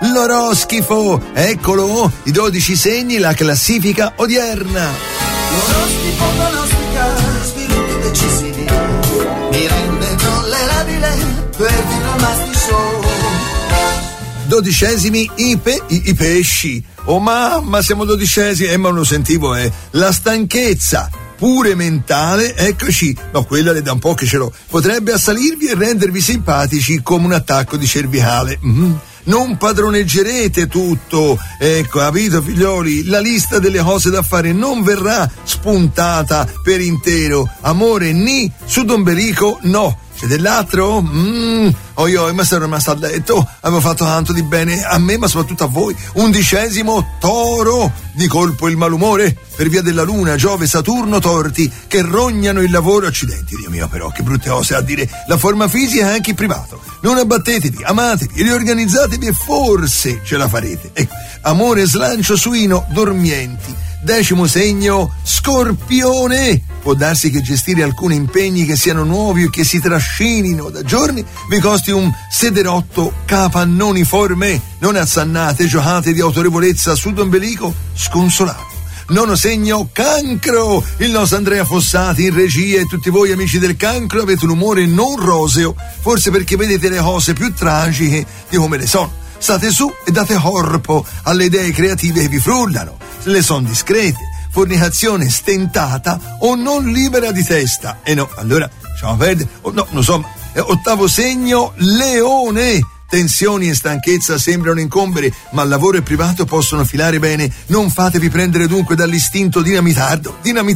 l'oroscifo. Eccolo, i 12 segni, la classifica odierna. L'oroscifo pronostica sviluppi decisivi, mi rende tollerabile per il Masti Show. 12esimi i pesci. Oh mamma, siamo 12esimi. Ma lo sentivo, la stanchezza pure mentale, eccoci. No, quella le da un po' che ce l'ho. Potrebbe assalirvi e rendervi simpatici come un attacco di cervicale. Non padroneggerete tutto, ecco, capito figlioli? La lista delle cose da fare non verrà spuntata per intero. Amore ni, sudombelico no. C'è dell'altro? Ma sono rimasto a letto, avevo fatto tanto di bene a me, ma soprattutto a voi. 11esimo toro, di colpo il malumore per via della luna, Giove, Saturno torti che rognano il lavoro. Accidenti, Dio mio, però che brutte cose a dire. La forma fisica e anche il privato. Non abbattetevi, amatevi, riorganizzatevi e forse ce la farete. Ecco, amore, slancio suino, dormienti. 10° segno, Scorpione. Può darsi che gestire alcuni impegni che siano nuovi o che si trascinino da giorni vi costi un sederotto capannoniforme. Non assannate giocate di autorevolezza sudombelico sconsolato. 9° segno, Cancro. Il nostro Andrea Fossati in regia e tutti voi amici del Cancro avete un umore non roseo, forse perché vedete le cose più tragiche di come le sono. State su e date corpo alle idee creative che vi frullano. Le son discrete, fornicazione stentata o non libera di testa. E no, allora lasciamo perdere. No, non so. 8° segno, Leone. Tensioni e stanchezza sembrano incombere, ma lavoro e privato possono filare bene. Non fatevi prendere dunque dall'istinto dinamitardo.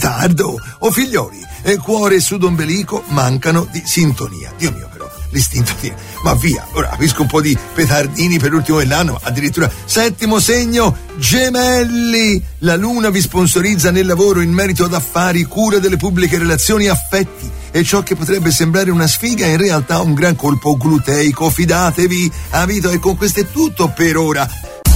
O figlioli, cuore e sudombelico mancano di sintonia. Dio mio, però, l'istinto di... Ma via, ora capisco un po' di petardini per l'ultimo dell'anno, addirittura. 7° segno, Gemelli. La luna vi sponsorizza nel lavoro in merito ad affari, cura delle pubbliche relazioni, affetti. E ciò che potrebbe sembrare una sfiga è in realtà un gran colpo gluteico. Fidatevi, avito, e con questo è tutto per ora.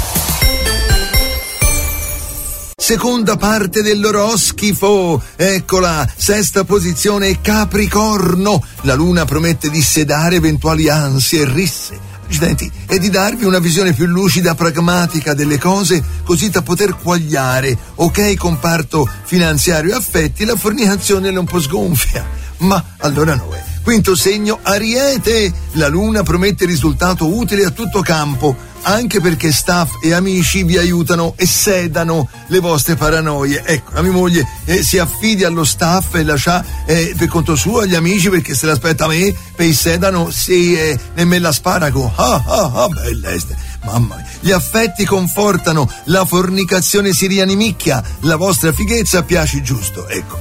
Seconda parte dell'oroscifo, eccola, 6ª posizione, Capricorno. La luna promette di sedare eventuali ansie e risse, accidenti, e di darvi una visione più lucida, pragmatica delle cose, così da poter quagliare. Ok, comparto finanziario e affetti, la fornicazione è un po' sgonfia. Ma allora no. 5° segno, Ariete. La luna promette risultato utile a tutto campo, anche perché staff e amici vi aiutano e sedano le vostre paranoie. Ecco, la mia moglie si affidi allo staff e lascia per conto suo agli amici, perché se l'aspetta a me per sedano nemmeno l'asparago. Bella este. Mamma mia. Gli affetti confortano, la fornicazione si rianimicchia, la vostra fighezza piace giusto. Ecco.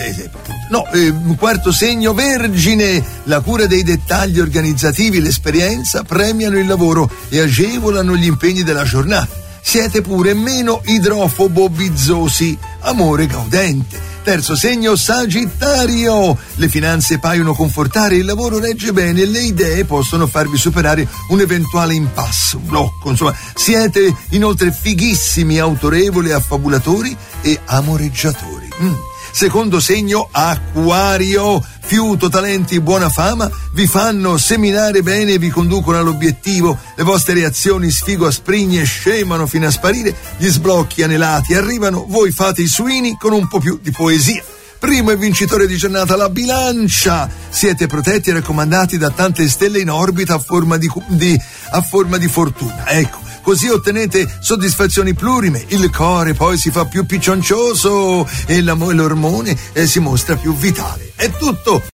4° segno, Vergine. La cura dei dettagli organizzativi, l'esperienza premiano il lavoro e agevolano gli impegni della giornata. Siete pure meno idrofobo-bizzosi, amore gaudente. 3° segno, Sagittario. Le finanze paiono confortare, il lavoro regge bene e le idee possono farvi superare un eventuale impasse, un blocco, insomma. Siete inoltre fighissimi, autorevoli, affabulatori e amoreggiatori. 2° segno, Acquario. Fiuto, talenti, buona fama vi fanno seminare bene e vi conducono all'obiettivo. Le vostre reazioni sfigo asprigne scemano fino a sparire, gli sblocchi anelati arrivano, voi fate i suini con un po' più di poesia. Primo e vincitore di giornata, la Bilancia. Siete protetti e raccomandati da tante stelle in orbita a forma di fortuna. Ecco. Così ottenete soddisfazioni plurime, il cuore poi si fa più piccioncioso e l'ormone si mostra più vitale. È tutto!